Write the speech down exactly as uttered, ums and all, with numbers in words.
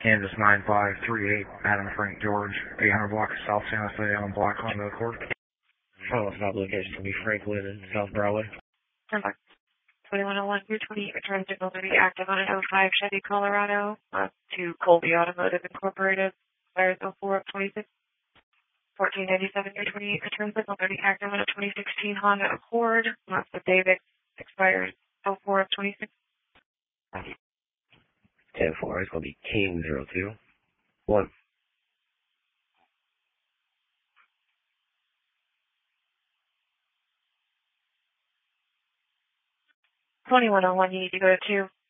Kansas nine five three eight, Adam Frank George, eight hundred block of South San Jose on Black Honda Accord. Oh, stop location will be Franklin and South Broadway. Perfect. twenty-one oh one through twenty-eight, return signal to be active on an oh five Chevy Colorado uh, to Colby Automotive Incorporated, expires oh four of twenty-six. fourteen ninety-seven through twenty-eight, return signal to be active on a twenty sixteen Honda Accord, that's the David, expires oh four of twenty-six. ten four, it's going to be King zero two one. twenty-one oh one, you need to go to two.